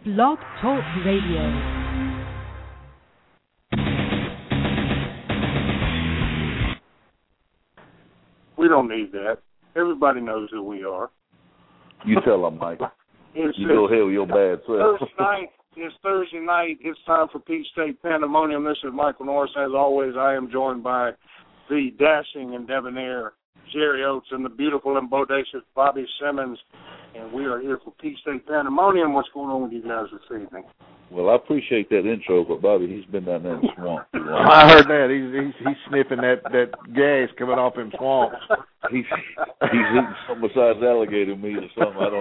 Blog Talk Radio. We don't need that. Everybody knows who we are. You tell them, Mike. You go ahead with your bad self. It's Thursday night. It's time for Peach State Pandemonium. This is Michael Norris. As always, I am joined by the dashing and debonair Jerry Oates and the beautiful and bodacious Bobby Simmons. And we are here for Peach State Pandemonium. What's going on with you guys this evening? Well, I appreciate that intro, but Bobby, he's been down there in the swamp too long. I heard that. He's sniffing that gas coming off him swamps. He's eating some besides alligator meat or something. I don't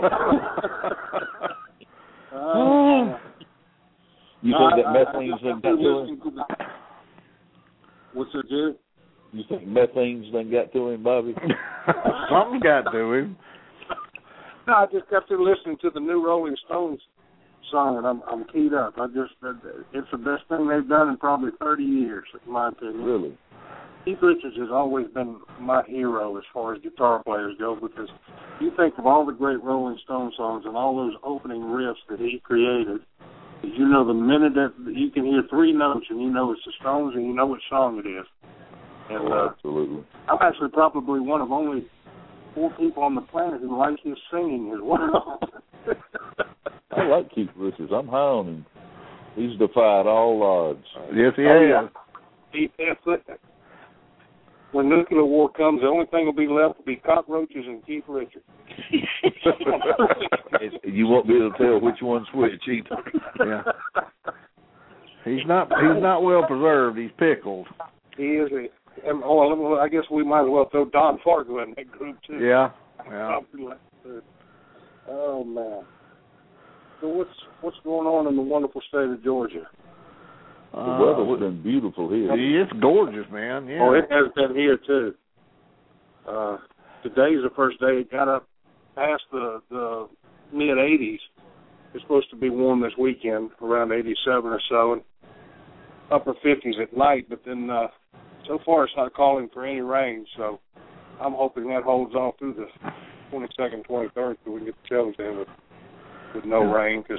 know. You think that methane's done got to him? What's it, Jerry? You think methane's done got to him, Bobby? Something got to him. No, I just got to listening to the new Rolling Stones song, and I'm keyed up. It's the best thing they've done in probably 30 years, in my opinion. Really? Keith Richards has always been my hero as far as guitar players go, because you think of all the great Rolling Stone songs and all those opening riffs that he created. You know, the minute that you can hear three notes and you know it's the Stones and you know what song it is. And absolutely. I'm actually probably one of only 4 people on the planet who like his singing as well. I like Keith Richards. I'm high on him. He's defied all odds. Yes, he has. When nuclear war comes, the only thing will be left will be cockroaches and Keith Richards. You won't be able to tell which one's which either. Yeah. He's not well preserved. He's pickled. He is. I guess we might as well throw Don Fargo in that group too. Yeah. Oh man. So what's going on in the wonderful state of Georgia? The weather's been beautiful here. It's gorgeous, man. Yeah. Oh, it has been here too. Today's the first day it got up past the mid-80s. It's supposed to be warm this weekend, around 87 or so, and upper 50s at night. But then so far it's not calling for any rain, so I'm hoping that holds on through the 22nd, 23rd, so we can get the shelves in with no rain, because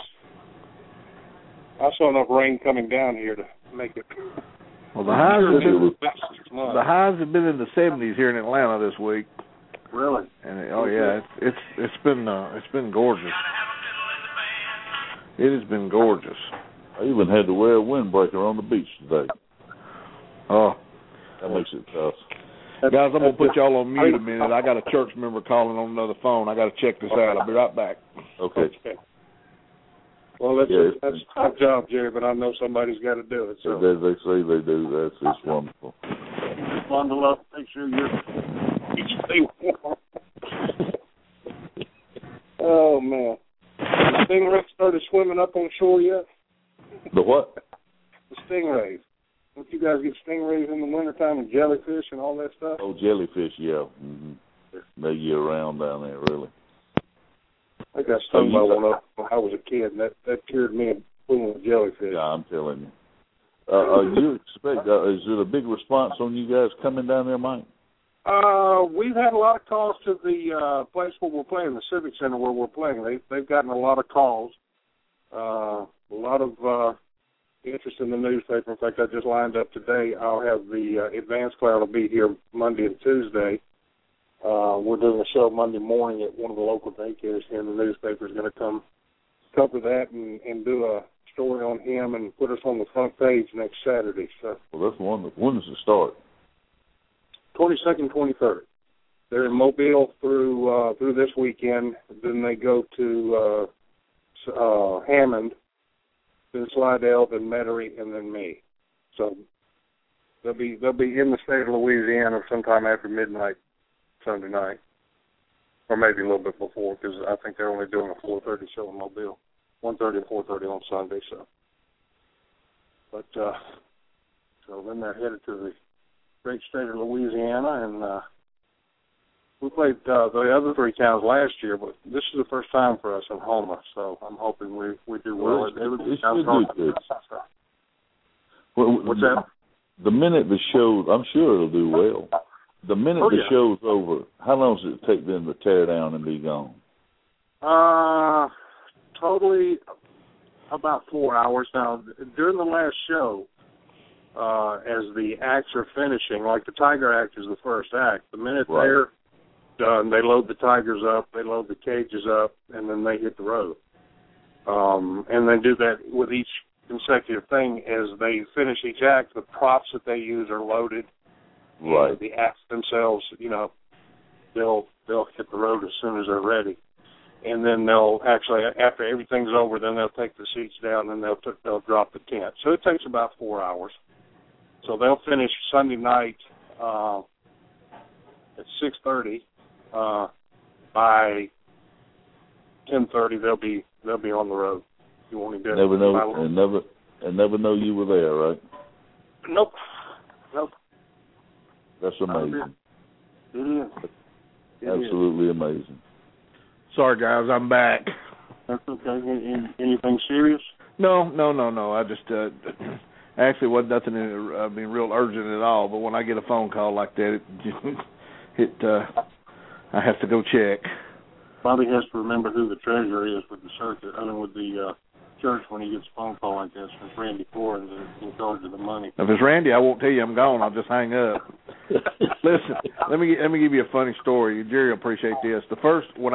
I saw enough rain coming down here to make it. Well, the highs have been in the 70s here in Atlanta this week. Really? And it's been gorgeous. It has been gorgeous. I even had to wear a windbreaker on the beach today. Oh, that makes it tough. Guys, I'm gonna put y'all on mute a minute. I got a church member calling on another phone. I got to check this out. I'll be right back. Okay. Well, that's a tough job, Jerry, but I know somebody's got to do it. So as they say they do, that's just wonderful. Bundle up, make sure you stay warm. Oh man, the stingrays started swimming up on shore yet? The what? The stingrays. Don't you guys get stingrays in the wintertime and jellyfish and all that stuff? Oh, jellyfish, yeah. Mm-hmm. They year round down there, really. I got stung by one up when I was a kid, and that cured me of fooling with jellyfish. Yeah, I'm telling you. You expect, is it a big response on you guys coming down there, Mike? We've had a lot of calls to the place where we're playing, the Civic Center where we're playing. They've gotten a lot of calls, a lot of interest in the newspaper. In fact, I just lined up today. I'll have the Advance Cloud will be here Monday and Tuesday. We're doing a show Monday morning at one of the local daycares here, and the newspaper is going to come cover that and do a story on him and put us on the front page next Saturday. So, well, that's wonderful. When does it start? 22nd, 23rd. They're in Mobile through this weekend. Then they go to Hammond, then Slidell, then Metairie, and then me. So they'll be in the state of Louisiana sometime after midnight Sunday night, or maybe a little bit before, because I think they're only doing a 4:30 show in Mobile, 1:30 or 4:30 on Sunday. So, but so then they're headed to the great state of Louisiana, and we played the other 3 towns last year, but this is the first time for us in Houma, so I'm hoping we do well. It should do good. What's that? The minute the show, I'm sure it'll do well. The minute the show's over, how long does it take them to tear down and be gone? Totally About 4 hours. Now, during the last show, as the acts are finishing, like the Tiger Act is the first act. The minute they're done, they load the tigers up, they load the cages up, and then they hit the road. And they do that with each consecutive thing. As they finish each act, the props that they use are loaded. Right. The acts themselves, they'll hit the road as soon as they're ready. And then they'll actually, after everything's over, then they'll take the seats down and they'll drop the tent. So it takes about 4 hours. So they'll finish Sunday night at 6:30. By 10:30, they'll be on the road. You won't even never know you were there, right? Nope. That's amazing. It is. Absolutely amazing. Sorry, guys, I'm back. That's okay. Anything serious? No. I just actually wasn't nothing real urgent at all. But when I get a phone call like that, I have to go check. Bobby has to remember who the treasurer is with the circuit. With the church when he gets a phone call like this. It's Randy Ford in charge of the money. If it's Randy, I won't tell you I'm gone. I'll just hang up. Listen, let me give you a funny story. Jerry will appreciate this. When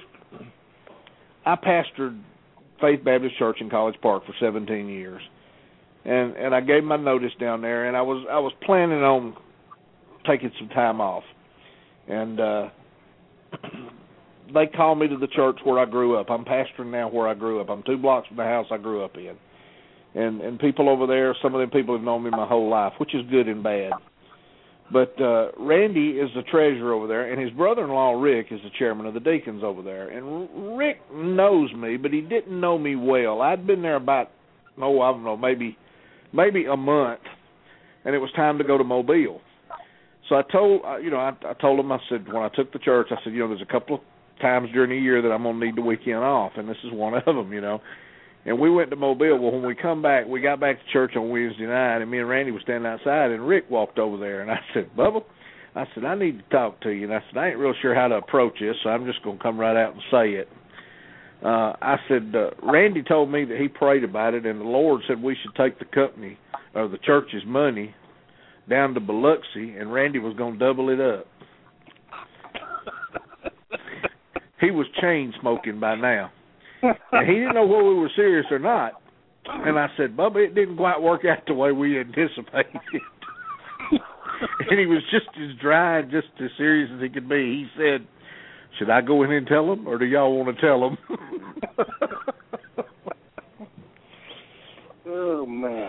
I pastored Faith Baptist Church in College Park for 17 years, and I gave my notice down there, and I was planning on taking some time off, and they called me to the church where I grew up. I'm pastoring now where I grew up. I'm 2 blocks from the house I grew up in, and people over there, some of them people have known me my whole life, which is good and bad. But Randy is the treasurer over there, and his brother-in-law, Rick, is the chairman of the deacons over there. And Rick knows me, but he didn't know me well. I'd been there about, I don't know, maybe a month, and it was time to go to Mobile. So I told him, I said, when I took the church, I said, there's a couple of times during the year that I'm going to need the weekend off, and this is one of them, And we went to Mobile. Well, when we got back to church on Wednesday night, and me and Randy were standing outside, and Rick walked over there, and I said, Bubba, I need to talk to you. And I said, I ain't real sure how to approach this, so I'm just going to come right out and say it. I said, Randy told me that he prayed about it, and the Lord said we should take the company, or the church's money, down to Biloxi, and Randy was going to double it up. He was chain smoking by now. And he didn't know whether we were serious or not. And I said, Bubba, it didn't quite work out the way we anticipated. And he was just as dry and just as serious as he could be. He said, should I go in and tell him, or do y'all want to tell him? Oh, man.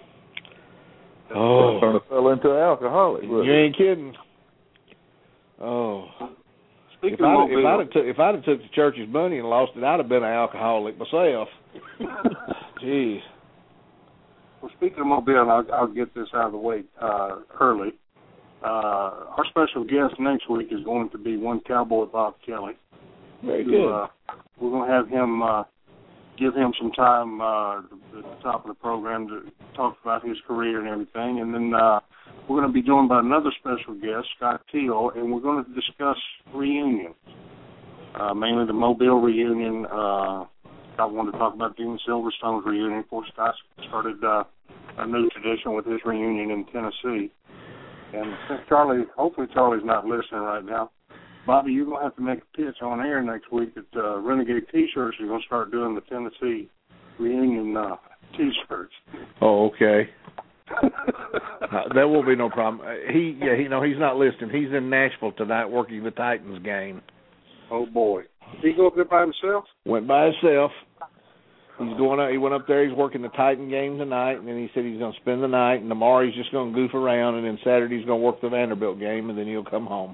Oh. Trying to fell into an alcoholic. You ain't kidding. Oh. If I'd have took the church's money and lost it, I'd have been an alcoholic myself. Jeez. Well, speaking of Mobile, and I'll get this out of the way early. Our special guest next week is going to be one Cowboy Bob Kelly. Very good. We're going to have him give him some time at the top of the program to talk about his career and everything, and then we're going to be joined by another special guest, Scott Teal, and we're going to discuss reunions, mainly the Mobile reunion. I wanted to talk about Dean Silverstone's reunion. Of course, Scott started a new tradition with his reunion in Tennessee. And since hopefully Charlie's not listening right now, Bobby, you're going to have to make a pitch on air next week that Renegade T-shirts are going to start doing the Tennessee reunion T-shirts. Oh, okay. That won't be no problem. He's not listening. He's in Nashville tonight working the Titans game. Oh boy, did he go up there by himself? Went by himself. He's going out. He went up there. He's working the Titan game tonight, and then he said he's going to spend the night. And tomorrow he's just going to goof around, and then Saturday he's going to work the Vanderbilt game, and then he'll come home.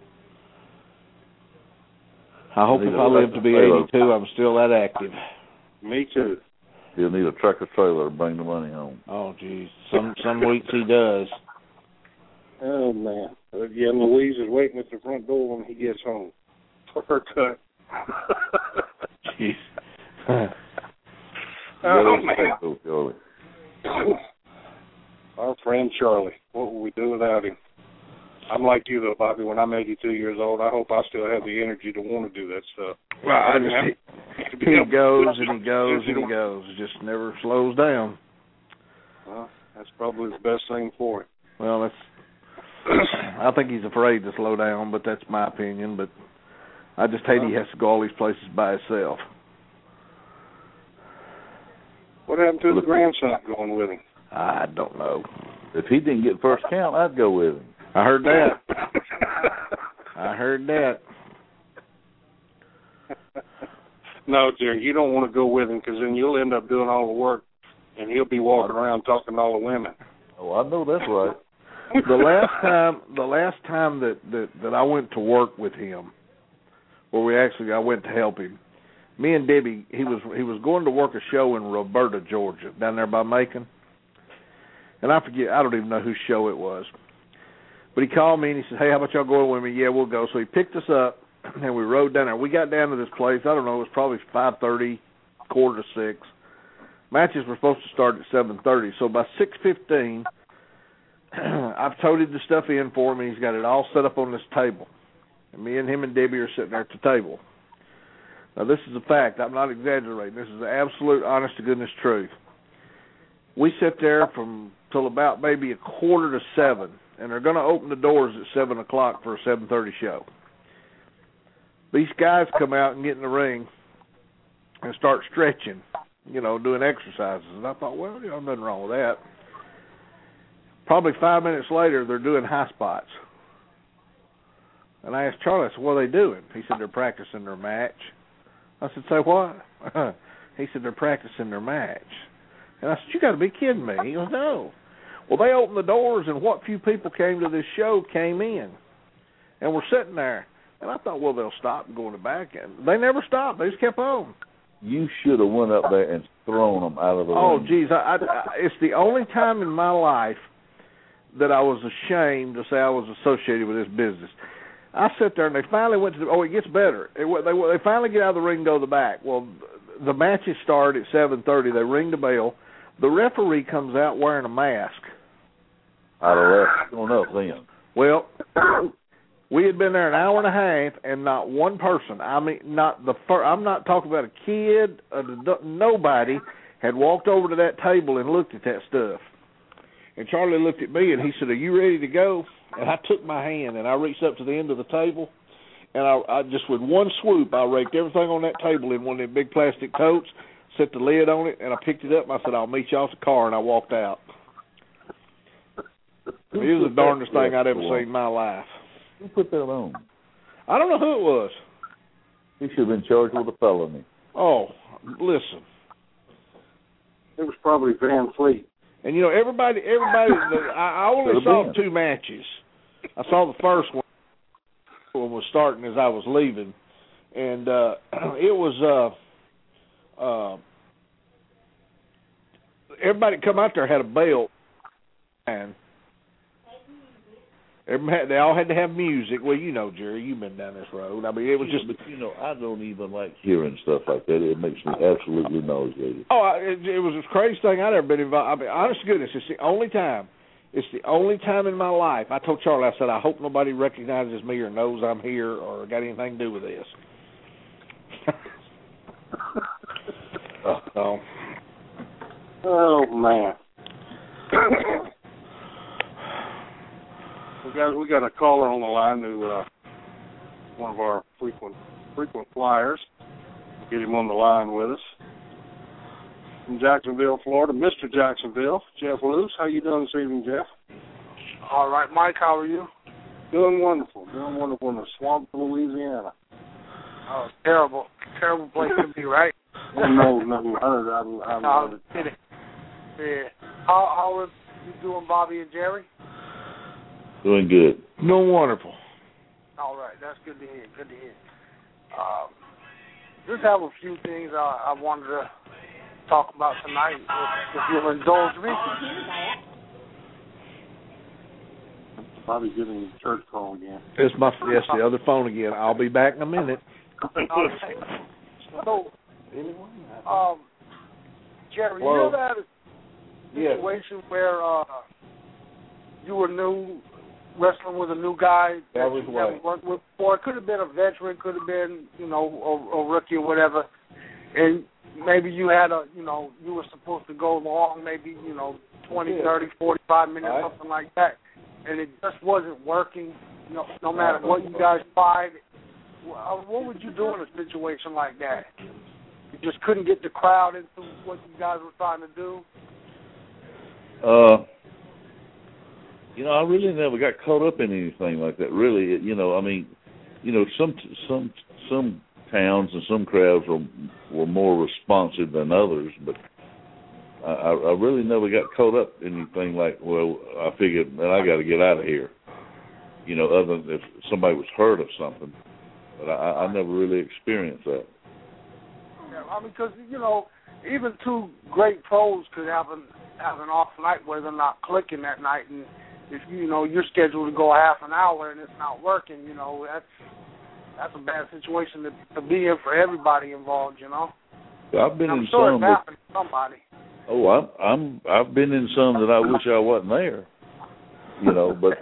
I hope if I live to be 82, I'm still that active. Me too. He'll need a tractor trailer to bring the money home. Oh, geez. Some weeks he does. Oh, man. Yeah, Louise is waiting at the front door when he gets home for her cut. Jeez. Oh, man. Our friend Charlie. What would we do without him? I'm like you, though, Bobby. When I'm 82 years old, I hope I still have the energy to want to do that stuff. Well, He goes and he goes and he goes. Just never slows down. Well, that's probably the best thing for him. Well, I think he's afraid to slow down, but that's my opinion. But I just hate he has to go all these places by himself. What happened to the grandson going with him? I don't know. If he didn't get first count, I'd go with him. I heard that. I heard that. No, Jerry, you don't want to go with him because then you'll end up doing all the work, and he'll be walking around talking to all the women. Oh, I know that's right. The last time that I went to work with him, where I went to help him, me and Debbie, he was going to work a show in Roberta, Georgia, down there by Macon. And I don't even know whose show it was. But he called me and he said, "Hey, how about y'all going with me?" "Yeah, we'll go." So he picked us up and we rode down there. We got down to this place, I don't know, it was probably 5:30, 5:45. Matches were supposed to start at 7:30. So by 6:15, I've toted the stuff in for him and he's got it all set up on this table. And me and him and Debbie are sitting there at the table. Now, this is a fact. I'm not exaggerating. This is the absolute, honest-to-goodness truth. We sit there till about maybe 6:45, and they're going to open the doors at 7 o'clock for a 7:30 show. These guys come out and get in the ring and start stretching, doing exercises. And I thought, well, nothing wrong with that. Probably 5 minutes later, they're doing high spots. And I asked Charlie, I said, "What are they doing?" He said, "They're practicing their match." I said, "Say what?" He said, "They're practicing their match." And I said, "You got to be kidding me." He goes, "No." Well, they opened the doors, and what few people came to this show came in. And we're sitting there. And I thought, well, they'll stop and go in the back end. They never stopped. They just kept on. You should have went up there and thrown them out of the ring. Oh, geez. It's the only time in my life that I was ashamed to say I was associated with this business. I sat there, and they finally went to it gets better. They finally get out of the ring and go to the back. Well, the matches start at 7:30. They ring the bell. The referee comes out wearing a mask. I'd have left going up then. Well, we had been there an hour and a half, and not one person, I'm not talking about a kid, nobody had walked over to that table and looked at that stuff. And Charlie looked at me, and he said, "Are you ready to go?" And I took my hand, and I reached up to the end of the table, and I just, with one swoop, I raked everything on that table in one of them big plastic totes, set the lid on it, and I picked it up, and I said, "I'll meet you off the car," and I walked out. It was the darndest thing I'd ever seen in my life. Who put that on? I don't know who it was. He should have been charged with a felony. Oh, listen. It was probably Van Fleet. And, everybody, I only saw 2 matches. I saw the first one was starting as I was leaving. And it was, everybody come out there had a belt. And they all had to have music. Well, Jerry, you've been down this road. I mean, it was just... But, I don't even like hearing stuff like that. It makes me absolutely nauseated. Oh, it was the craziest thing I'd ever been involved. I mean, honest to goodness, it's the only time in my life. I told Charlie, I said, I hope nobody recognizes me or knows I'm here or got anything to do with this. Oh, man. We got a caller on the line who one of our frequent flyers. Get him on the line with us. From Jacksonville, Florida, Mr. Jacksonville, Jeff Luce. How you doing this evening, Jeff? All right, Mike. How are you? Doing wonderful in the swamp of Louisiana. Oh, terrible place to be, right? No, I love it. Yeah. How are you doing, Bobby and Jerry? Doing good. No, wonderful. All right, that's good to hear. Just have a few things I wanted to talk about tonight, if you'll indulge me. Bobby's giving the church call again. It's the other phone again. I'll be back in a minute. So, Jerry, you ever had a situation where you were new, wrestling with a new guy that you never worked with before? It could have been a veteran, could have been, a rookie or whatever. and maybe you had you were supposed to go long, maybe 20, 30, 45 minutes, something like that, and it just wasn't working. No matter what you guys tried, what would you do in a situation like that? You just couldn't get the crowd into what you guys were trying to do? I really never got caught up in anything like that. Really, some towns and some crowds were more responsive than others, but I really never got caught up in anything like, well, I figured, man, I got to get out of here. Other than if somebody was hurt of something, but I never really experienced that. Yeah, because even two great pros could have an off night where they're not clicking that night, and if you're scheduled to go half an hour and it's not working, that's a bad situation to be in for everybody involved. I've been in sure some. It's happened to somebody. Oh, I've been in some that I wish I wasn't there. But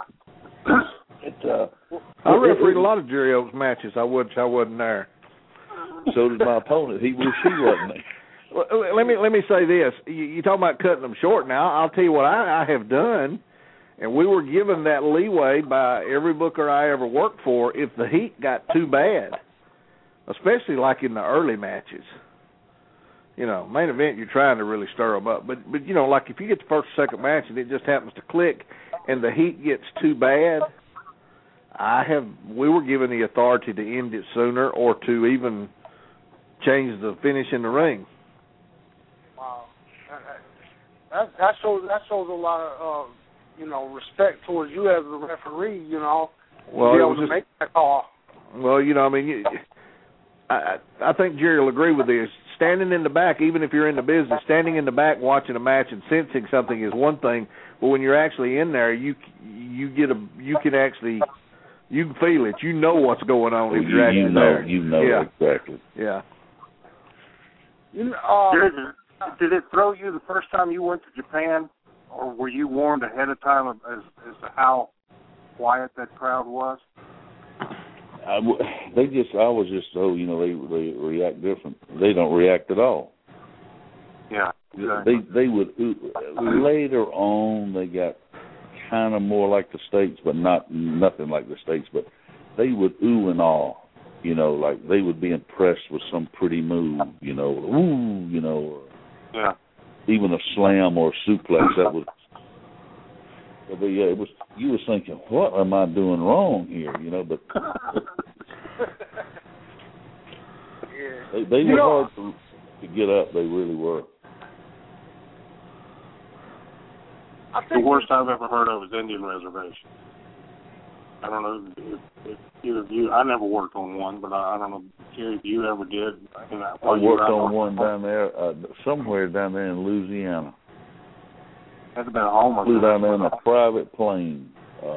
I refereed a lot of Jerry Oaks matches. I wish I wasn't there. So did my opponent. He wished he wasn't there. Well, let me say this. You talking about cutting them short now. I'll tell you what I have done, and we were given that leeway by every booker I ever worked for if the heat got too bad, especially like in the early matches. Main event, you're trying to really stir them up. But like if you get the first or second match and it just happens to click and the heat gets too bad, we were given the authority to end it sooner or to even change the finish in the ring. Wow. That shows a lot of respect towards you as a referee, Well, to be able to make that call. Well, I think Jerry will agree with this. Standing in the back, even if you're in the business, standing in the back watching a match and sensing something is one thing, but when you're actually in there, you can feel it. You know what's going on if you're actually there. Exactly. Yeah. Did it throw you the first time you went to Japan, or were you warned ahead of time as to how quiet that crowd was? I was just told, they react different. They don't react at all. Yeah. Exactly. They would later on. They got kind of more like the States, but nothing like the States. But they would ooh and awe, like they would be impressed with some pretty move, ooh, Yeah. Even a slam or a suplex that was. But yeah, it was. You were thinking, what am I doing wrong here? But they were hard to get up. They really were. The worst I've ever heard of is Indian Reservation. I don't know if either of you. I never worked on one, but I don't know, Jerry, if you ever did. I worked on one down there, somewhere down there in Louisiana. That's about home. Flew down there in a private plane.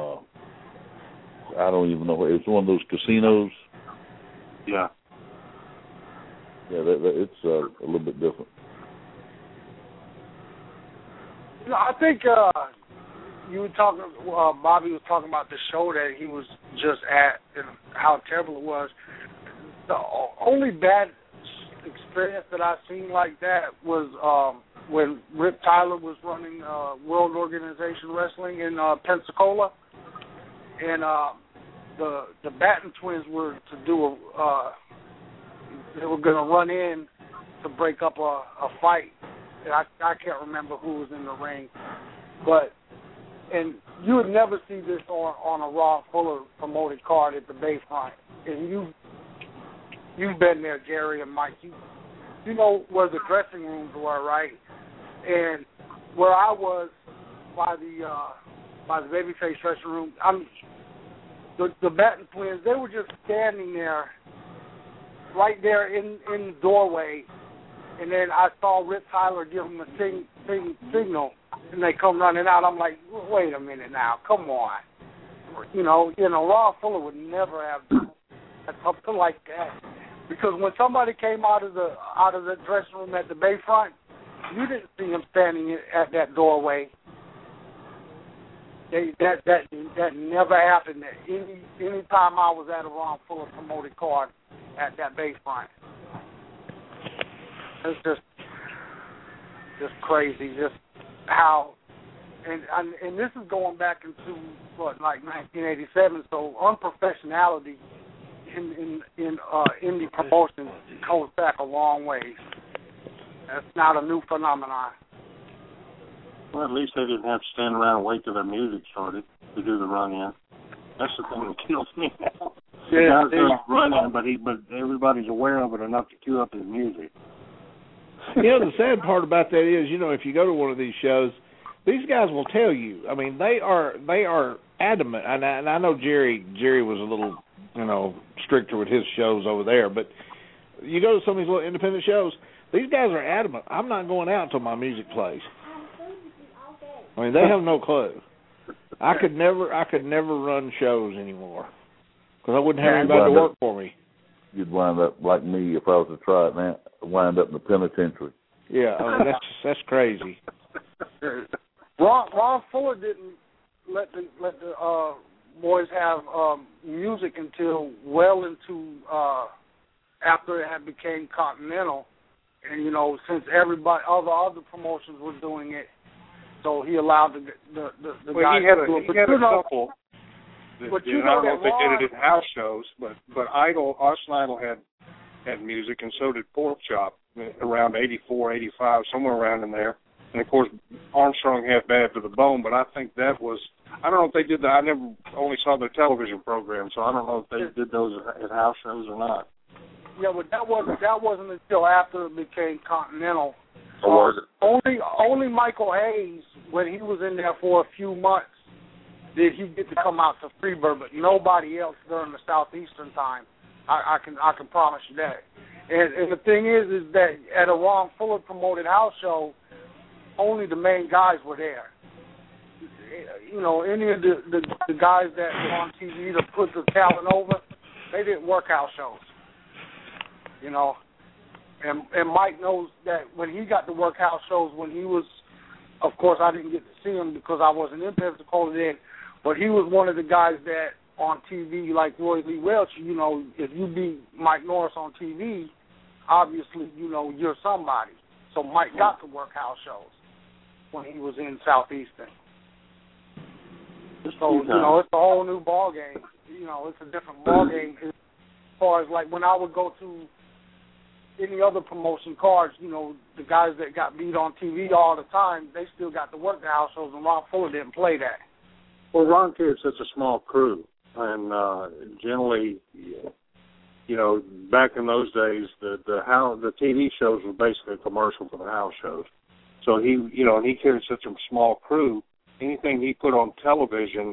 I don't even know where. It's one of those casinos. Yeah. Yeah, it's a little bit different. I think you were talking. Bobby was talking about the show that he was just at and how terrible it was. The only bad experience that I've seen like that was when Rip Tyler was running World Organization Wrestling in Pensacola, and the Batten twins were to do they were going to run in to break up a fight. And I can't remember who was in the ring, and you would never see this on a Raw Fuller promoted card at the Bayfront. And you've been there, Jerry and Mike. You know where the dressing rooms were, right? And where I was by the babyface dressing room, the Batten twins, they were just standing there, right there in the doorway. And then I saw Rip Tyler give them a signal, and they come running out. I'm like, wait a minute now, come on. Raw Fuller would never have done something like that, because when somebody came out of the dressing room at the Bayfront, you didn't see him standing at that doorway. That never happened any time I was at a Raw Fuller promoted card at that Bayfront. It's just crazy, just how, and this is going back into what, like 1987. So unprofessionality in indie promotion goes back a long ways. That's not a new phenomenon. Well, at least they didn't have to stand around and wait till their music started to do the run-in. That's the thing that kills me now. Yeah, the guy's running, but everybody's aware of it enough to cue up his music. You know, the sad part about that is, you know, if you go to one of these shows, these guys will tell you. I mean, they are adamant. And I know Jerry was a little, you know, stricter with his shows over there, but you go to some of these little independent shows, these guys are adamant. I'm not going out until my music plays. I mean, they have no clue. I could never run shows anymore because I wouldn't have anybody to work for me. You'd wind up like me if I was to try it now. Wind up in the penitentiary. Yeah, I mean, that's crazy. Ron Fuller didn't let the boys have music until well into after it had became Continental, and you know, since all the other promotions were doing it. So he allowed the guys to do it. He had a couple. But I don't know if they did it at house shows, but Austin Idol had music, and so did Pork Chop around 84, 85, somewhere around in there. And, of course, Armstrong had Bad to the Bone, but I think that was – I don't know if they did that. I never only saw their television program, so I don't know if they did those at house shows or not. Yeah, but that wasn't until after it became Continental. Or was it? Only Michael Hayes, when he was in there for a few months, did he get to come out to Freebird, but nobody else during the Southeastern time. I can promise you that. And the thing is that at a Ron Fuller promoted house show, only the main guys were there. You know, any of the guys that were on TV to put the talent over, they didn't work house shows. You know. And Mike knows that when he got to work house shows, when he was, of course, I didn't get to see him because I wasn't in Pensacola then, but he was one of the guys that on TV, like Roy Lee Welch, you know, if you beat Mike Norris on TV, obviously, you know, you're somebody. So Mike got to work house shows when he was in Southeastern. So, you know, it's a whole new ball game. You know, it's a different ball game as far as, like, when I would go to any other promotion cards, you know, the guys that got beat on TV all the time, they still got to work the house shows, and Ron Fuller didn't play that. Well, Ron carried such a small crew, and generally, you know, back in those days, the TV shows were basically a commercial for the house shows. So he carried such a small crew. Anything he put on television,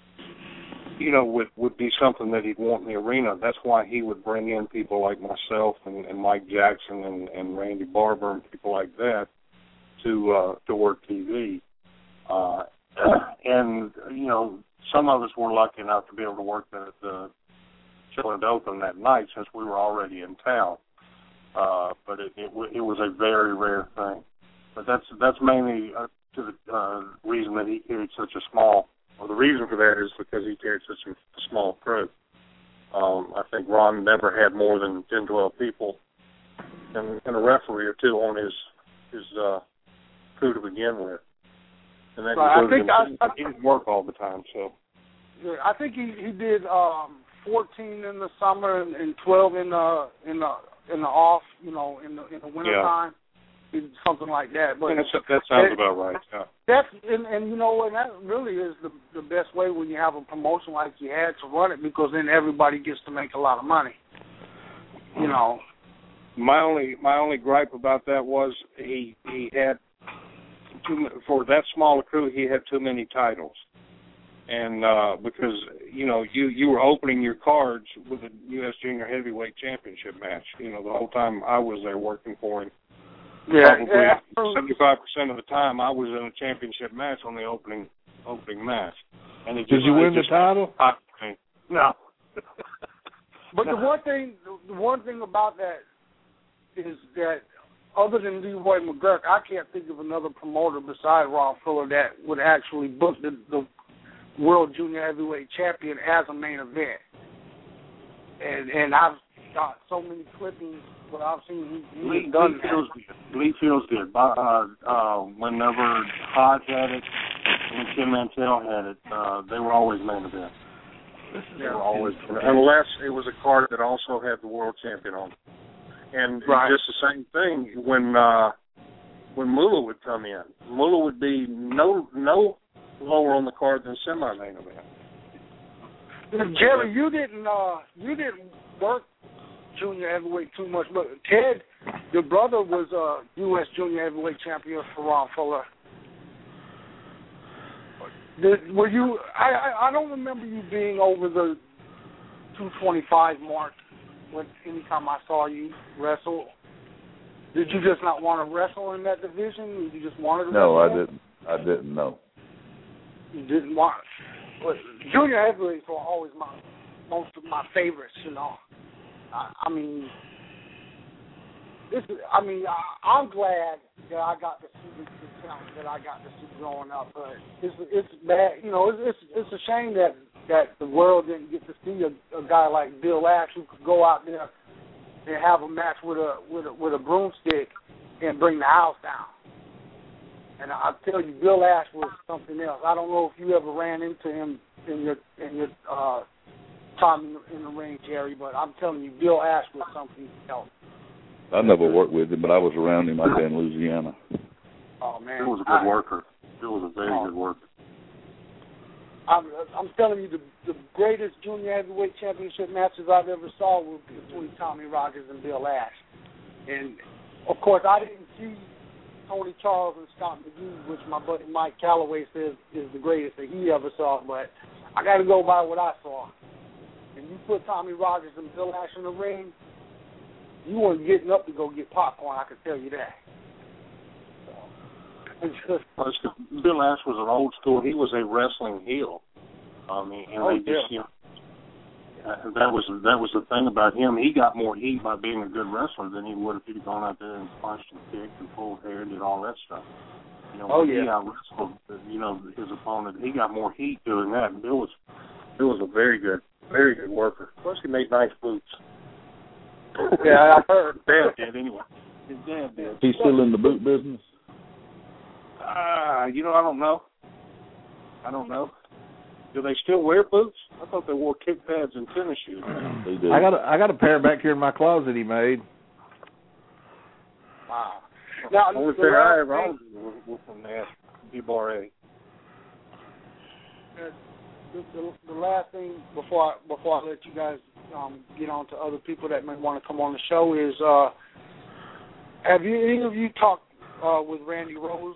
you know, would be something that he'd want in the arena. That's why he would bring in people like myself and Mike Jackson and Randy Barber and people like that to work TV. And, you know, some of us were lucky enough to be able to work the show and open that night since we were already in town. But it was a very rare thing. But that's mainly to the reason that he carried such a small. Well, the reason for that is because he carried such a small crew. I think Ron never had more than 10, 12 people, and a referee or two on his crew to begin with. And that he didn't work all the time. So I think he did 14 in the summer and 12 in the off, you know, in the winter time. Something like that. But that sounds about right. Yeah. That's and you know, and that really is the best way when you have a promotion like you had to run it, because then everybody gets to make a lot of money. You know. My only gripe about that was he had for that small a crew, he had too many titles. And because, you know, you were opening your cards with a U.S. Junior Heavyweight Championship match, you know, the whole time I was there working for him. Yeah, probably 75% of the time I was in a championship match on the opening match. And did you win the title? No. But the one thing about that is that other than Leroy McGurk, I can't think of another promoter besides Ron Fuller that would actually book the World Junior Heavyweight Champion as a main event. And got so many clippings, but I've seen Lee feels good. Lee feels good. Whenever Hodge had it, when Tim Mantell had it, they were always main event. They were always, unless it was a card that also had the world champion on it. And just the same thing when Moolah would come in. Moolah would be no lower on the card than semi-main event. Jerry, you didn't work junior heavyweight too much, but Ted, your brother, was U.S. junior heavyweight champion for Ron Fuller. Were you? I don't remember you being over the 225 mark. Anytime I saw you wrestle, did you just not want to wrestle in that division? You just wanted to? No, wrestle? I didn't. No. You didn't want. But junior heavyweights were always most of my favorites. You know, I'm glad that I got to see the talent that I got to see growing up. But it's bad. You know, it's a shame that the world didn't get to see a guy like Bill Ash who could go out there and have a match with a broomstick and bring the house down. And I tell you, Bill Ash was something else. I don't know if you ever ran into him in your time in the ring, Jerry, but I'm telling you, Bill Ash was something else. I never worked with him, but I was around him out there in Louisiana. Oh man, Bill was a good worker. Bill was a very good worker. I'm telling you, the greatest junior heavyweight championship matches I've ever saw were between Tommy Rogers and Bill Ash. And, of course, I didn't see Tony Charles and Scott McGee, which my buddy Mike Calloway says is the greatest that he ever saw, but I got to go by what I saw. And you put Tommy Rogers and Bill Ash in the ring, you weren't getting up to go get popcorn, I can tell you that. Bill Ash was an old school. He was a wrestling heel. I mean, and that was the thing about him. He got more heat by being a good wrestler than he would if he'd gone out there and punched and kicked and pulled hair and did all that stuff. You know, he out-wrestled, his opponent. He got more heat doing that. And Bill was a very good worker. Plus, he made nice boots. Yeah, I heard. Dad did anyway. His dad did. He's still in the boot business? I don't know. Do they still wear boots? I thought they wore kick pads and tennis shoes. They do. I got a pair back here in my closet he made. Wow. Now, the only pair I ever owned was from that D-Bar A. The last thing before I let you guys get on to other people that may want to come on the show is, have any of you talked with Randy Rose?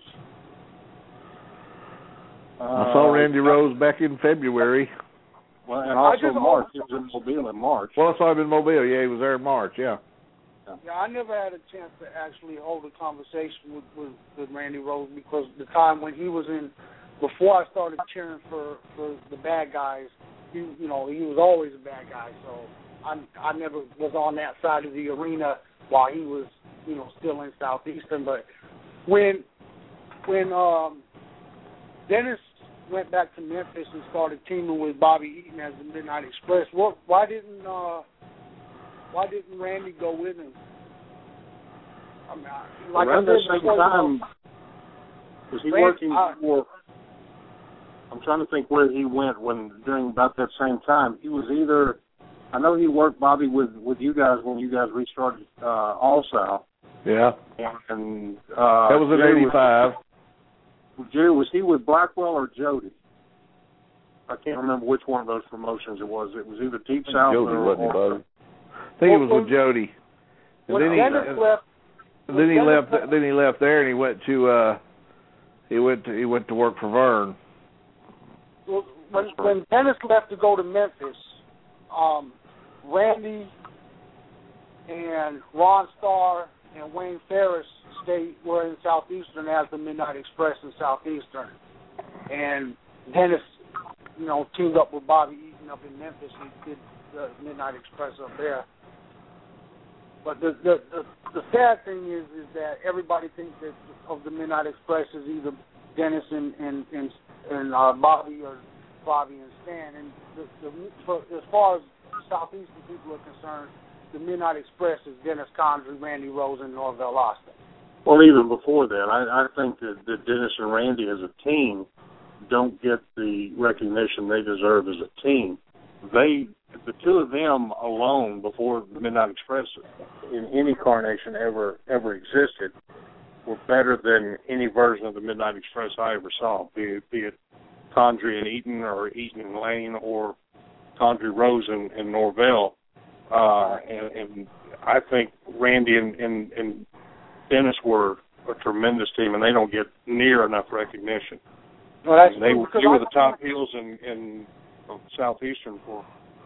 I saw Randy Rose back in February. Well, and also March. He was in Mobile in March. Well, I saw him in Mobile. Yeah, he was there in March. Yeah. Yeah, I never had a chance to actually hold a conversation with Randy Rose because the time when he was in, before I started cheering for the bad guys, he was always a bad guy. So I never was on that side of the arena while he was, still in Southeastern. But when Dennis went back to Memphis and started teaming with Bobby Eaton as the Midnight Express, why didn't Randy go with him? I mean, around that same time, was he working for? I'm trying to think where he went during about that same time. He was either, I know he worked Bobby with you guys when you guys restarted All South. Yeah. And that was in '85. Jerry, was he with Blackwell or Jody? I can't remember which one of those promotions it was. It was either Deep South Jody, or wasn't it? I think it was with Jody. And then he left there and he went to work for Vern. Well, when Dennis left to go to Memphis, Randy and Ron Starr and Wayne Ferris were in Southeastern as the Midnight Express in Southeastern. And Dennis, teamed up with Bobby Eaton up in Memphis and did the Midnight Express up there. But the sad thing is that everybody thinks that of the Midnight Express as either Dennis and Bobby or Bobby and Stan. And as far as Southeastern people are concerned, the Midnight Express is Dennis Condrey, Randy Rose, and Norvell Austin. Well, even before that, I think that Dennis and Randy as a team don't get the recognition they deserve as a team. The two of them alone, before the Midnight Express in any incarnation ever existed, were better than any version of the Midnight Express I ever saw, be it Condrey and Eaton, or Eaton and Lane, or Condrey, Rose, and Norvell. And I think Randy and Dennis were a tremendous team, and they don't get near enough recognition. Well, that's they were the top heels in Southeastern for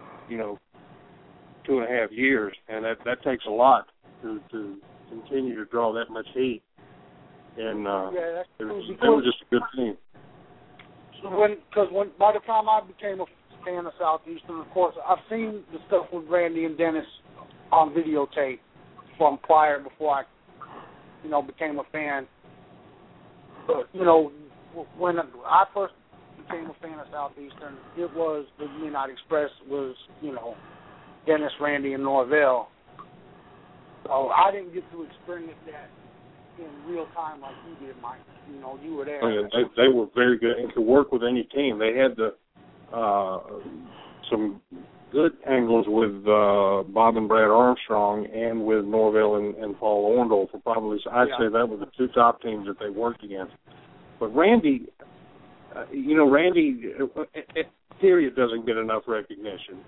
2.5 years, and that takes a lot to continue to draw that much heat. And they were just a good team. So when by the time I became a fan of Southeastern, of course, I've seen the stuff with Randy and Dennis on videotape from before I, became a fan. But, when I first became a fan of Southeastern, it was the Midnight Express was, Dennis, Randy, and Norvell. So I didn't get to experience that in real time like you did, Mike. You were there. Oh, yeah, they were very good and could work with any team. They had some good angles with Bob and Brad Armstrong and with Norvell and Paul Orndorff. I'd say that were the two top teams that they worked against. But Randy, period, doesn't get enough recognition.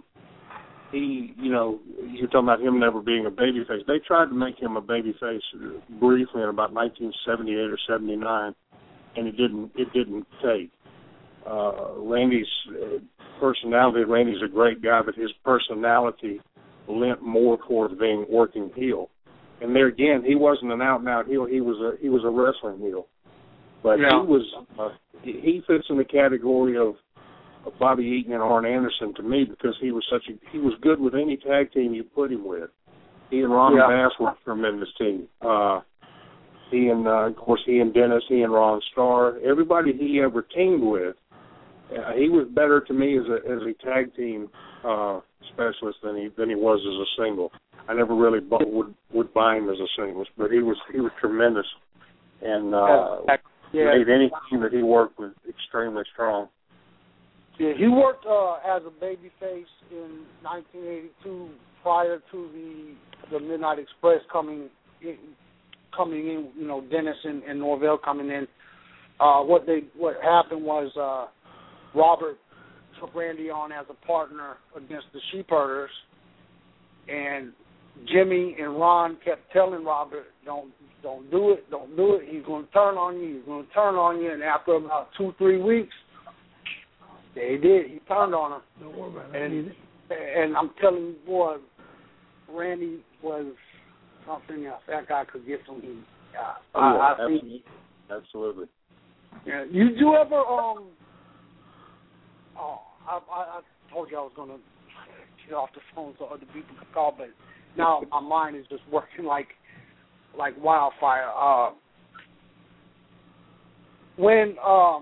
You're talking about him never being a babyface. They tried to make him a babyface briefly in about 1978 or 79, and it didn't take. Randy's personality, Randy's a great guy, but his personality lent more towards being working heel. And there again, he wasn't an out-and-out heel. He was a wrestling heel. But he fits in the category of Bobby Eaton and Arn Anderson to me, because he was good with any tag team you put him with. He and Ron Bass were a tremendous team. He and Dennis, he and Ron Starr, everybody he ever teamed with, he was better to me as a tag team specialist than he was as a single. I never really would buy him as a singles, but he was tremendous, and made any team that he worked with extremely strong. Yeah, he worked as a babyface in 1982 prior to the Midnight Express coming in. Dennis and Norvell coming in. What happened was Robert took Randy on as a partner against the Sheepherders, and Jimmy and Ron kept telling Robert, don't do it, he's going to turn on you, and after about 2-3 weeks, they did. He turned on him. Don't worry about it. And I'm telling you, boy, Randy was something else. That guy could get some heat. Absolutely. Yeah. You ever I told you I was going to get off the phone so other people could call, but now my mind is just working like wildfire. When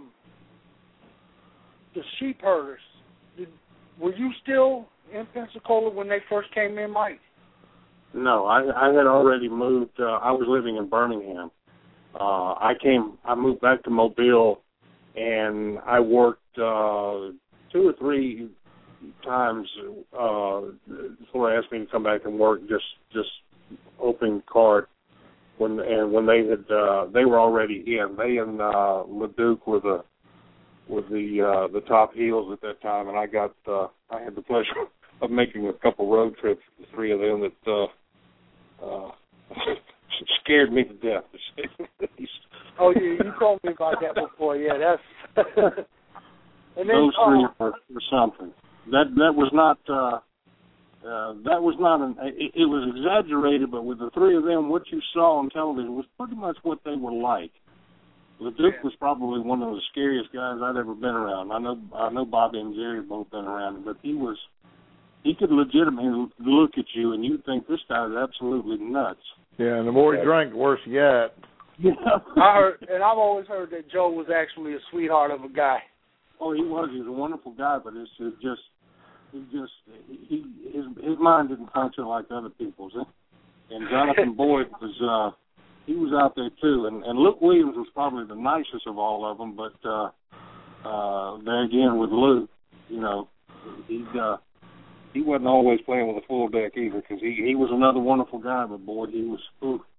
the Sheepherders, were you still in Pensacola when they first came in, Mike? No, I had already moved. I was living in Birmingham. I moved back to Mobile, and I worked 2 or 3 times before they asked me to come back and work, just opening card. When they were already in. They and LeDuc were the top heels at that time, and I had the pleasure of making a couple road trips with the 3 of them that scared me to death, to say the least. Oh, yeah, you told me about that before. Yeah, that's. And then, those 3 were something. That was not. That was not it was exaggerated, but with the 3 of them, what you saw on television was pretty much what they were like. LeDuc was probably one of the scariest guys I'd ever been around. I know Bobby and Jerry have both been around him, but he could legitimately look at you and you'd think this guy is absolutely nuts. Yeah, and the more he drank, the worse he got. Yeah. I've always heard that Joe was actually a sweetheart of a guy. Oh, he was. He was a wonderful guy, but it's just, his mind didn't function like other people's. And Jonathan Boyd was he was out there too, and Luke Williams was probably the nicest of all of them. But there again with Luke, you know, he wasn't always playing with a full deck either, because he was another wonderful guy, but boy, he was.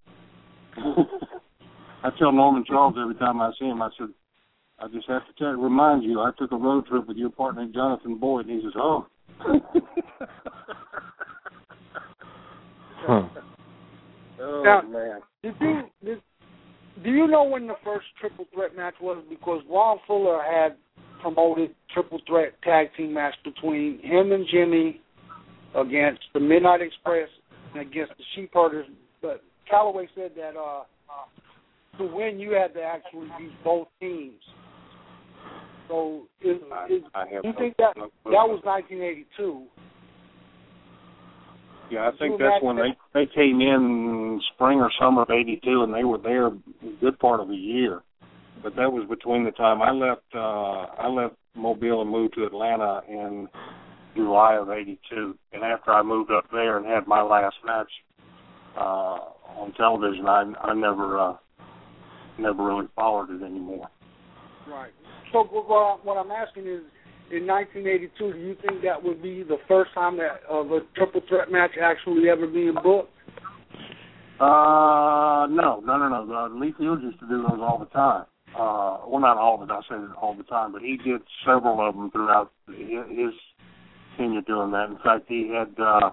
I tell Norman Charles every time I see him, I said, I just have to remind you, I took a road trip with your partner, Jonathan Boyd, and he says, oh. Oh, now, man. Do you know when the first triple threat match was? Because Ron Fuller had promoted triple threat tag team match between him and Jimmy against the Midnight Express and against the Sheepherders. But Calloway said that to win, you had to actually beat both teams. So, do you think that was 1982? Yeah, I think that's when they came in spring or summer of '82, and they were there a good part of the year. But that was between the time I left Mobile and moved to Atlanta in July of '82. And after I moved up there and had my last match on television, I never really followed it anymore. Right. So what I'm asking is, in 1982, do you think that would be the first time that a triple threat match actually ever being booked? No. Lee Fields used to do those all the time. Well, not all of it. I say it all the time, but he did several of them throughout his tenure doing that. In fact, he had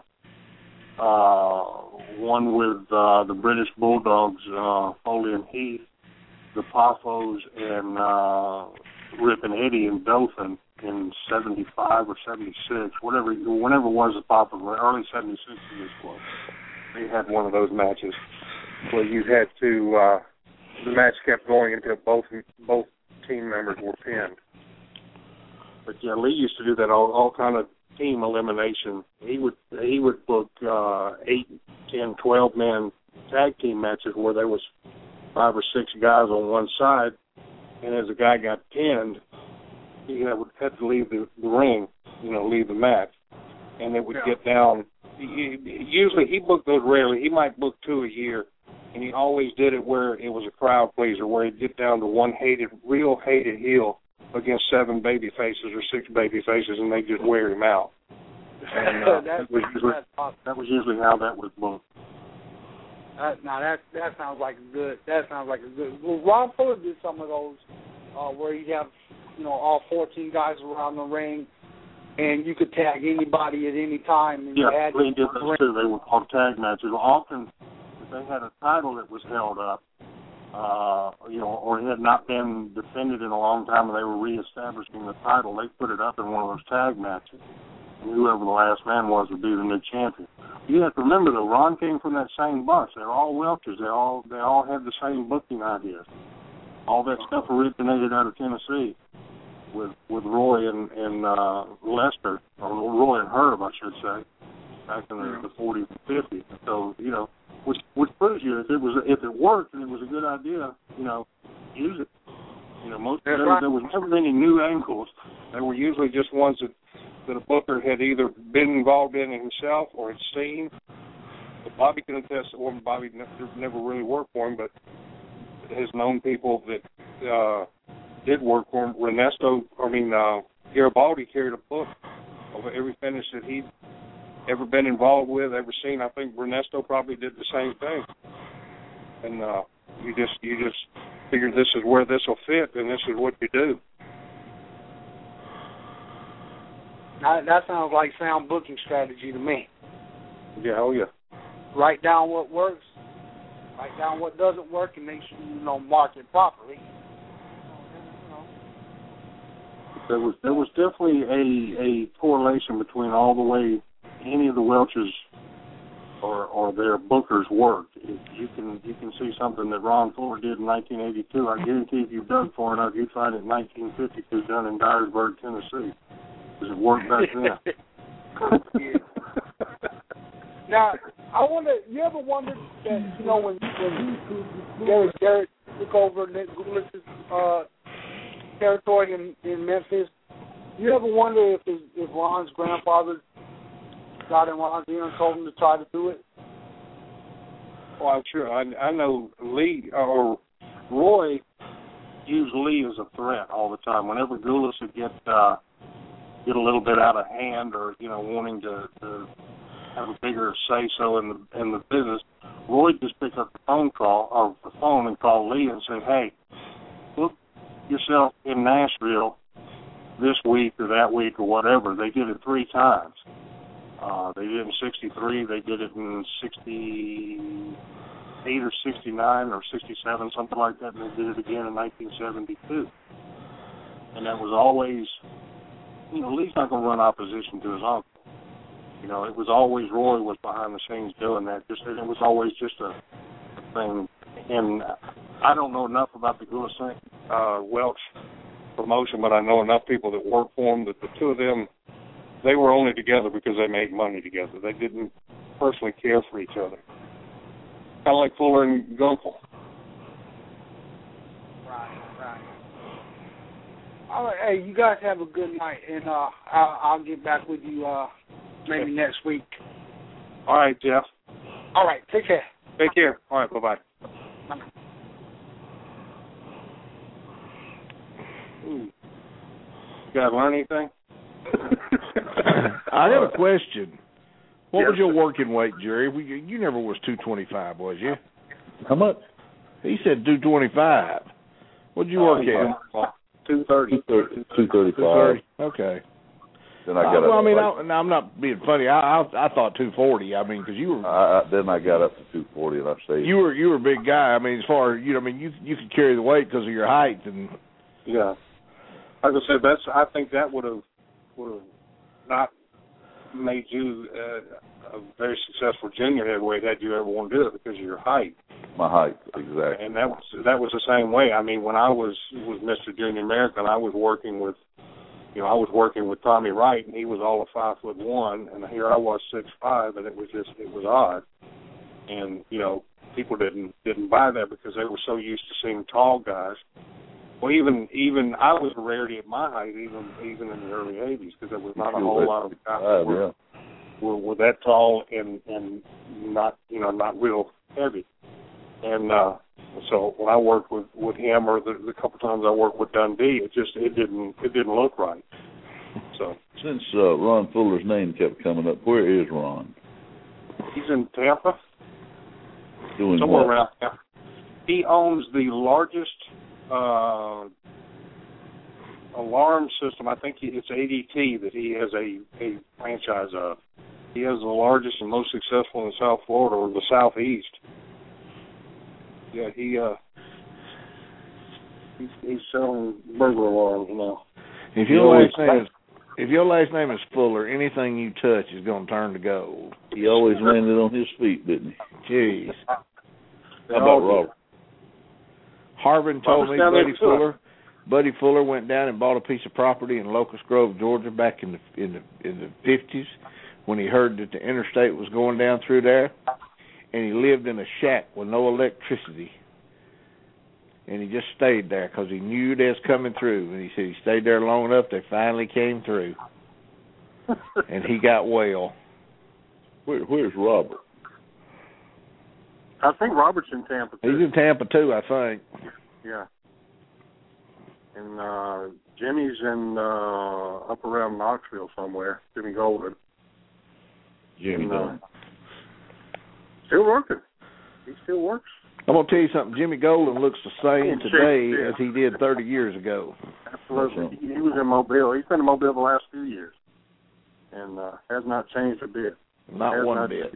one with the British Bulldogs, Foley and Heath, the Poffos, and Rip and Eddie in Dothan in 75 or 76, whenever it was the Poffos, early 76 in this club. They had one of those matches where you had to, the match kept going until both team members were pinned. But yeah, Lee used to do that all kind of team elimination. He would book 8, 10, 12 man tag team matches where there was 5 or 6 guys on one side, and as a guy got pinned, he would have to leave the ring, leave the match, and it would get down. Usually he booked those rarely. He might book 2 a year, and he always did it where it was a crowd pleaser, where he'd get down to one real hated heel against 7 baby faces or 6 baby faces, and they'd just wear him out. And that was usually how that was booked. That sounds like a good. Well, Ron Fuller did some of those where he'd have, all 14 guys around the ring, and you could tag anybody at any time. And yeah, they did those too. They were called tag matches. Often, if they had a title that was held up, or it had not been defended in a long time, and they were reestablishing the title, they put it up in one of those tag matches. And whoever the last man was would be the new champion. You have to remember, though, Ron came from that same bunch. They're all Welchers. They all had the same booking ideas. All that stuff originated out of Tennessee with Roy and Lester, or Roy and Herb, I should say, back in the 40s and 50s. So, which proves you if it worked and it was a good idea, use it. There was never any new angles. They were usually just ones that a booker had either been involved in himself or had seen. But Bobby can attest that one. Bobby never really worked for him, but has known people that did work for him. Garibaldi carried a book of every finish that he'd ever been involved with, ever seen. I think Ernesto probably did the same thing. And you just figure this is where this will fit, and this is what you do. That sounds like sound booking strategy to me. Yeah, oh yeah. Write down what works, write down what doesn't work, and make sure you mark it properly. There was definitely a correlation between all the way any of the Welchers or their bookers worked. You can see something that Ron Fuller did in 1982. I guarantee if you dug far enough, you'd find it in 1952 done in Dyersburg, Tennessee. Because it worked back then. Now, you ever wondered that, when Garrett took over Nick Gulick's territory in Memphis, You ever wonder if Ron's grandfather got in Ron's ear and told him to try to do it? Well, I'm sure. I know Lee or Roy used Lee as a threat all the time. Whenever Gulas would get a little bit out of hand, or wanting to have a bigger say so in the business, Roy just picked up the phone and called Lee and said, "Hey, look yourself in Nashville this week or that week or whatever." They did it 3 times. They did it in '63. They did it in '68 or '69 or '67, something like that. And they did it again in 1972. And that was always, Lee's not going to run opposition to his uncle. It was always Roy was behind the scenes doing that. It was always just a thing. And I don't know enough about the Gulas Welch promotion, but I know enough people that work for them that the two of them, they were only together because they made money together. They didn't personally care for each other. Kind of like Fuller and Gunkel. Right. All right, hey, you guys have a good night, and I'll get back with you maybe next week. All right, Jeff. All right, take care. Take care. All right, bye-bye. You guys learn anything? I have a question. What Yes. was your working weight, Jerry? You never was 225, was you? How much? He said 225. What'd you work at? 230. 235. Okay. Then I got up. I'm not being funny. I thought 240. Because you were. Then I got up to 240, and I stayed. You were a big guy. As far as you could carry the weight because of your height and. Yeah. Like I said, I think that would have not made you a very successful junior heavyweight had you ever want to do it because of your height. My height, exactly. And that was the same way. When I was Mr. Junior American, I was working with Tommy Wright, and he was all of 5'1", and here I was 6'5", and it was odd. And people didn't buy that because they were so used to seeing tall guys. Well, even I was a rarity at my height, even in the early '80s, because there was not a whole lot of guys that were that tall and not real heavy. And so when I worked with him, or the couple times I worked with Dundee, it didn't look right. So since Ron Fuller's name kept coming up, where is Ron? He's in Tampa. Doing somewhere what? around Tampa. He owns the largest alarm system. I think it's ADT that he has a franchise of. He has the largest and most successful in South Florida or the Southeast. Yeah, he's selling burglar alarms now. If your last name is Fuller, anything you touch is going to turn to gold. He always landed on his feet, didn't he? Jeez. How about Robert? Harvin told me Buddy Fuller went down and bought a piece of property in Locust Grove, Georgia, back in the 50s when he heard that the interstate was going down through there, and he lived in a shack with no electricity, and he just stayed there because he knew they was coming through, and he said he stayed there long enough they finally came through, and he got well. Where's Robert? I think Robert's in Tampa, too. He's in Tampa, too, I think. Yeah. And Jimmy's in up around Knoxville somewhere, Jimmy Golden. Jimmy Golden. Still working. He still works. I'm going to tell you something. Jimmy Golden looks the same today as he did 30 years ago. Absolutely. He was in Mobile. He's been in Mobile the last few years and has not changed a bit. Not one bit.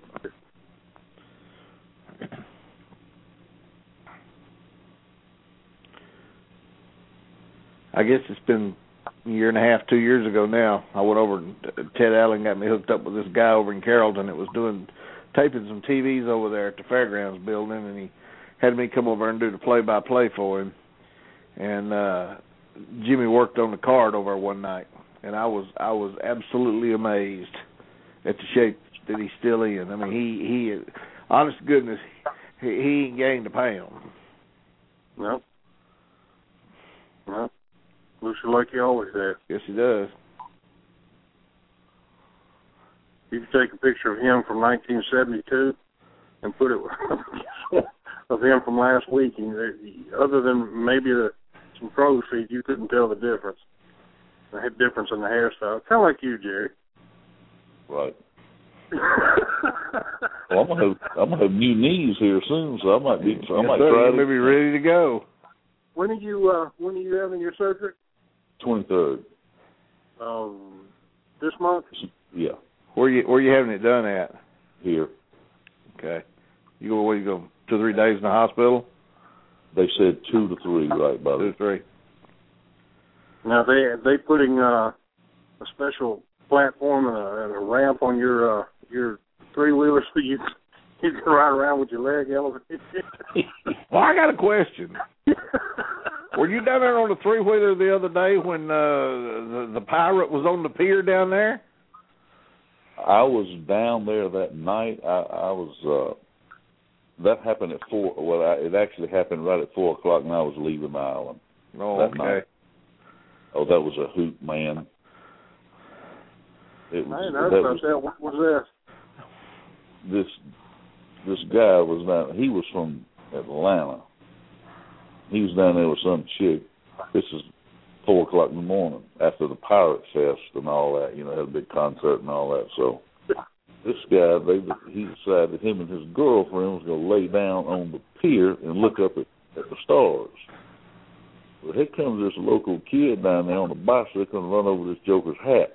I guess it's been a year and a half, 2 years ago now. I went over, Ted Allen got me hooked up with this guy over in Carrollton that was taping some TVs over there at the Fairgrounds building, and he had me come over and do the play-by-play for him. And Jimmy worked on the card over one night, and I was absolutely amazed at the shape that he's still in. I mean, he honest to goodness, he ain't gained a pound. No. Looks like he always did. Yes, he does. take a picture of him from 1972 and put it of him from last week, and other than maybe some crow's feet, you couldn't tell the difference. The difference in the hairstyle, kind of like you, Jerry. Right. Well, I'm gonna have new knees here soon, so I might try to be ready to go. When are you having your surgery? 23rd. This month? Yeah. Where you having it done at? Here. Okay. You go 2 or 3 days in the hospital? They said 2 to 3, right, buddy? 2 to 3. Now they putting a special platform and a ramp on your 3-wheeler so you can ride around with your leg elevated. Well, I got a question. Were you down there on the 3-wheeler the other day when the pirate was on the pier down there? I was down there that night. I was. That happened at 4. Well, it actually happened right at 4 o'clock, and I was leaving the island. Oh, that okay. Night. Oh, that was a hoot, man. I didn't know about that. What was that? This guy was down. He was from Atlanta. He was down there with some chick. This is 4 o'clock in the morning after the Pirate Fest and all that. You know, had a big concert and all that. So this guy, he decided him and his girlfriend was going to lay down on the pier and look up at the stars. Well, here comes this local kid down there on a bicycle and run over this joker's hat.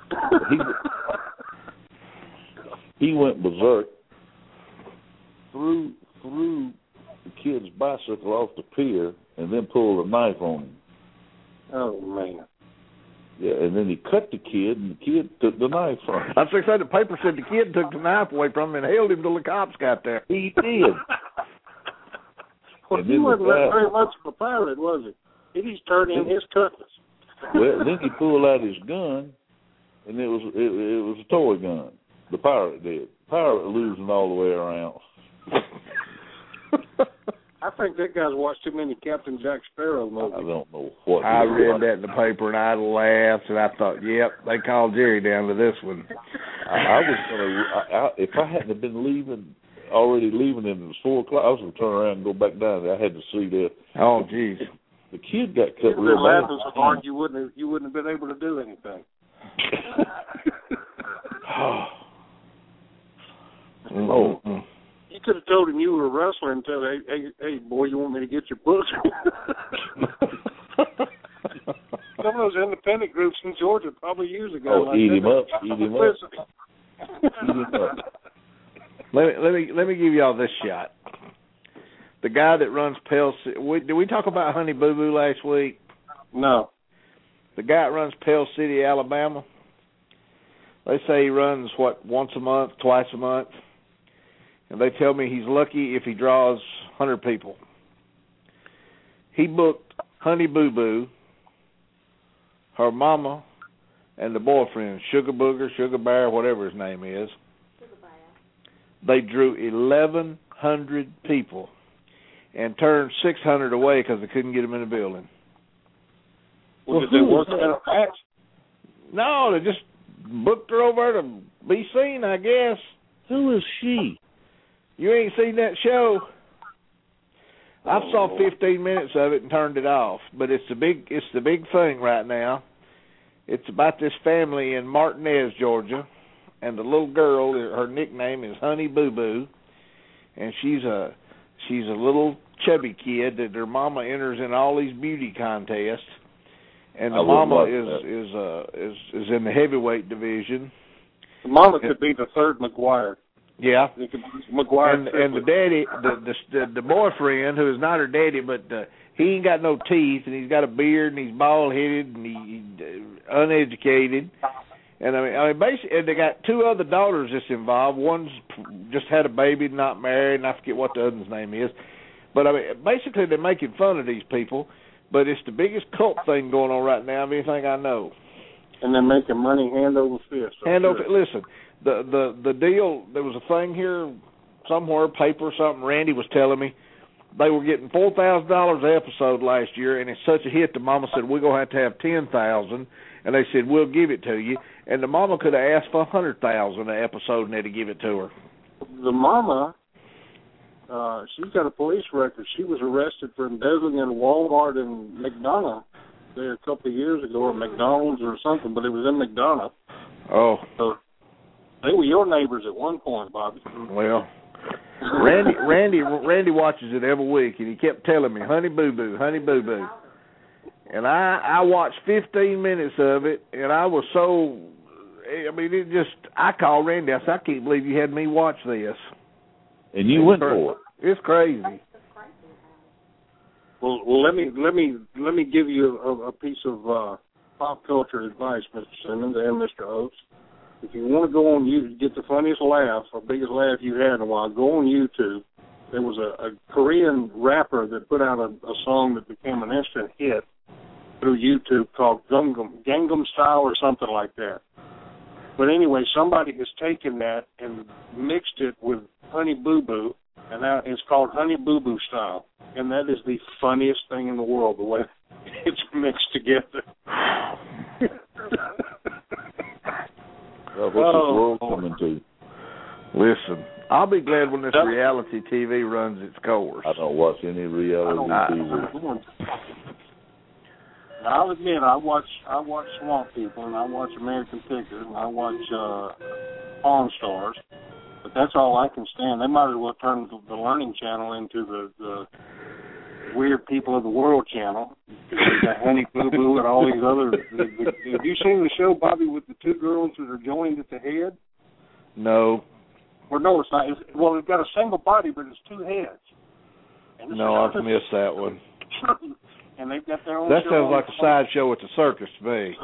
He went berserk, threw the kid's bicycle off the pier, and then pulled a knife on him. Oh, man. Yeah, and then he cut the kid, and the kid took the knife from him. That's what I said. The paper said the kid took the knife away from him and held him till the cops got there. He did. Well, he wasn't very much of a pirate, was he? He just turned in his cutlass. Well, then he pulled out his gun, and it was a toy gun. The pirate did. Pirate losing all the way around. I think that guy's watched too many Captain Jack Sparrow movies. I don't know what. I read that in the paper, and I laughed, and I thought, yep, they called Jerry down to this one. I was going to, if I hadn't been already leaving, and it was 4 o'clock, I was going to turn around and go back down there. I had to see that. Oh, geez. The kid got cut real bad. If they laughing so hard, you wouldn't have been able to do anything. Oh. You could have told him you were a wrestler and said, hey, boy, you want me to get your books? Some of those independent groups in Georgia probably use a guy like eat that. him up. Eat him up. Let me give y'all this shot. The guy that runs Pell City, did we talk about Honey Boo Boo last week? No. The guy that runs Pell City, Alabama, they say he runs, once a month, twice a month? And they tell me he's lucky if he draws 100 people. He booked Honey Boo Boo, her mama, and the boyfriend, Sugar Booger, Sugar Bear, whatever his name is. Sugar Bear. They drew 1,100 people and turned 600 away because they couldn't get them in the building. Well, did they work out a patch? No, they just booked her over to be seen, I guess. Who is she? You ain't seen that show? I saw 15 minutes of it and turned it off. But it's the big thing right now. It's about this family in Martinez, Georgia, and the little girl, her nickname is Honey Boo Boo, and she's a little chubby kid that her mama enters in all these beauty contests, and the mama is in the heavyweight division. The mama could be the third McGuire. Yeah, McGuire and the daddy, the boyfriend, who is not her daddy, but he ain't got no teeth, and he's got a beard, and he's bald headed, and he's uneducated, and I mean, basically, and they got 2 other daughters that's involved. One's just had a baby, not married, and I forget what the other's name is. But I mean, basically, they're making fun of these people, but it's the biggest cult thing going on right now of anything I know. And they're making money hand over fist. Listen. The deal, there was a thing here somewhere, paper or something, Randy was telling me, they were getting $4,000 an episode last year, and it's such a hit, the mama said, we're going to have $10,000, And they said, we'll give it to you. And the mama could have asked for $100,000 an episode, and they'd give it to her. The mama, she's got a police record. She was arrested for embezzling in Walmart in McDonough there a couple of years ago, or McDonald's or something, but it was in McDonough. Oh. So they were your neighbors at one point, Bobby. Well, Randy watches it every week, and he kept telling me, honey boo-boo, honey boo-boo. And I watched 15 minutes of it, and I was so, I called Randy. I said, I can't believe you had me watch this. And you went for it. It's crazy. Well, let me give you a piece of pop culture advice, Mr. Simmons and Mr. Oates. If you want to go on YouTube, get the funniest laugh or biggest laugh you had in a while, go on YouTube. There was a Korean rapper that put out a song that became an instant hit through YouTube called Gangnam Style or something like that. But anyway, somebody has taken that and mixed it with Honey Boo Boo, and now it's called Honey Boo Boo Style. And that is the funniest thing in the world, the way it's mixed together. What's this world coming to? Listen, I'll be glad when this reality TV runs its course. I don't watch any reality TV. Now, I'll admit, I watch Swamp People, and I watch American Pickers, and I watch Pawn Stars, but that's all I can stand. They might as well turn the Learning Channel into the Weird People of the World channel. The Honey Boo Boo and all these other. Have you seen the show, Bobby, with the two girls that are joined at the head? No. Or no, it's not. Well, they've got a single body, but it's two heads. No, I've missed that one. And they've got their own. That sounds like a sideshow at the circus to me.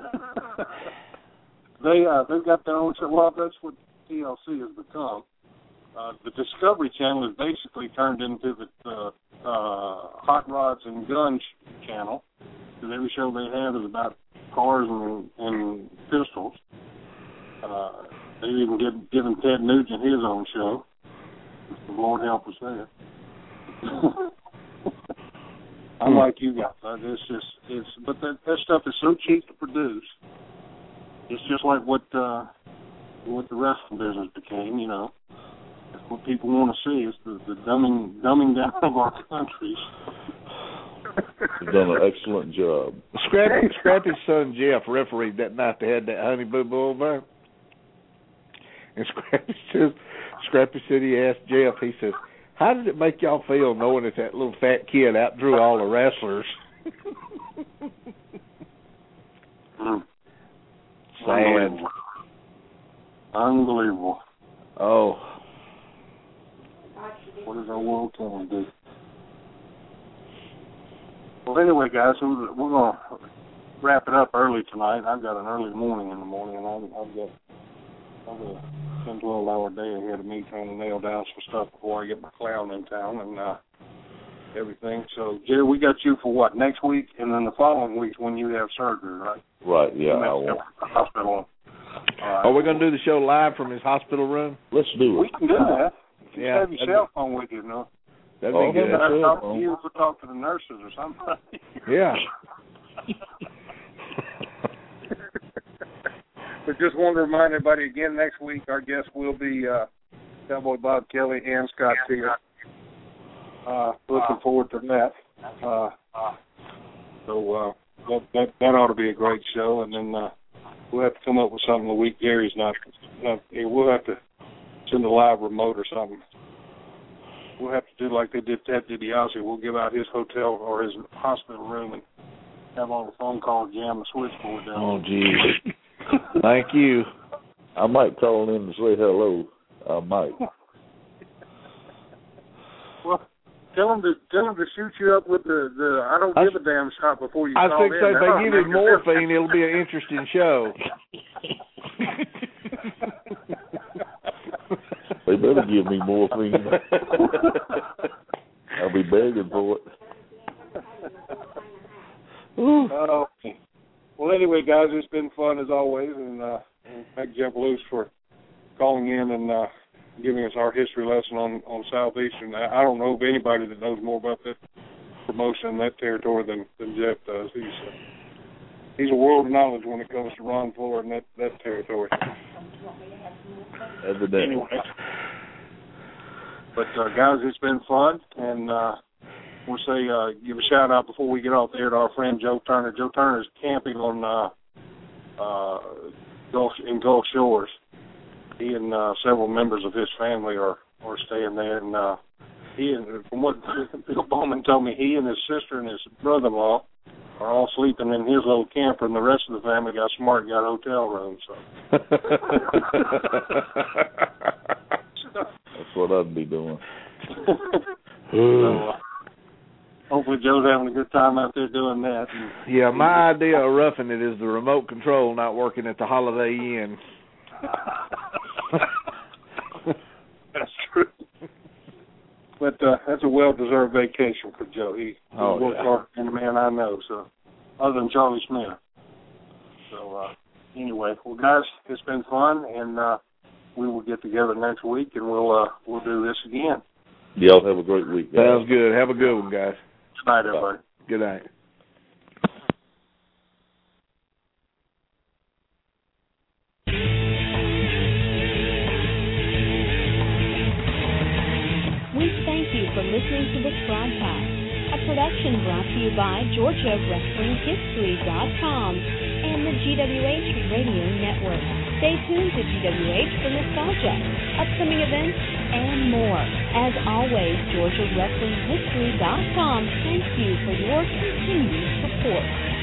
They've got their own show. Well, that's what TLC has become. The Discovery Channel is basically turned into the Hot Rods and Guns channel. Because every show they have is about cars and pistols. They've even given Ted Nugent his own show. The Lord help us there. I'm like you guys. But that stuff is so cheap to produce. It's just like what the wrestling business became, you know. That's what people want to see is the dumbing down of our countries. You've done an excellent job. Scrappy's son Jeff refereed that night they had that Honey Boo Boo over. And Scrappy said he asked Jeff, he says, how did it make y'all feel knowing that little fat kid outdrew all the wrestlers? Sad. Unbelievable. Oh. What is our world going to do? Well, anyway, guys, we're going to wrap it up early tonight. I've got an early morning in the morning, and I've got a 10, 12-hour day ahead of me trying to nail down some stuff before I get my clown in town and everything. So, Jerry, we got you for what, next week? And then the following week's when you have surgery, right? Right, yeah. I will. Hospital. Are we going to do the show live from his hospital room? Let's do it. We can do that. Just Yeah, have your cell phone with you, no? That'd be good. Talk to you or talk to the nurses or something. Yeah. But just want to remind everybody again, next week our guest will be Cowboy Bob Kelly and Scott Teal. Looking forward to that. So that ought to be a great show, and then we'll have to come up with something the week Gary's not here. We'll have to send a live remote or something. We'll have to do like they did Ted DiBiase. We'll give out his hotel or his hospital room and have all the phone calls jam the switchboard down. Oh, geez. Thank you. I might call in to say hello. I might. Well, tell them to shoot you up with the I don't give a damn shot before you call in. I think so. If they give him morphine, it'll be an interesting show. They better give me morphine. I'll be begging for it. Okay. Well, anyway, guys, it's been fun as always, and thank Jeff Luce for calling in and giving us our history lesson on Southeastern. I don't know of anybody that knows more about that promotion, that territory than Jeff does. he's a world of knowledge when it comes to Ron Fuller and that territory. Evidently. Anyway. But, guys, it's been fun, and we'll say give a shout-out before we get off there to our friend Joe Turner. Joe Turner is camping on Gulf Shores. He and several members of his family are staying there, and he and from what Bill Bowman told me, he and his sister and his brother-in-law are all sleeping in his little camper, and the rest of the family got smart and got hotel rooms. So. That's what I'd be doing. So, hopefully Joe's having a good time out there doing that. Yeah, my idea of roughing it is the remote control not working at the Holiday Inn. That's true. But that's a well-deserved vacation for Joe. He worked hard, and the man I know. So, other than Charlie Smith. So anyway, well, guys, it's been fun, and we will get together next week, and we'll do this again. Y'all have a great week, guys. Sounds good. Have a good one, guys. Good night, everybody. Good night. We thank you for listening to this broadcast, a production brought to you by GeorgiaWrestlingHistory.com and the GWH Radio Network. Stay tuned to GWH for nostalgia, upcoming events, and more. As always, GeorgiaWrestlingHistory.com thanks you for your continued support.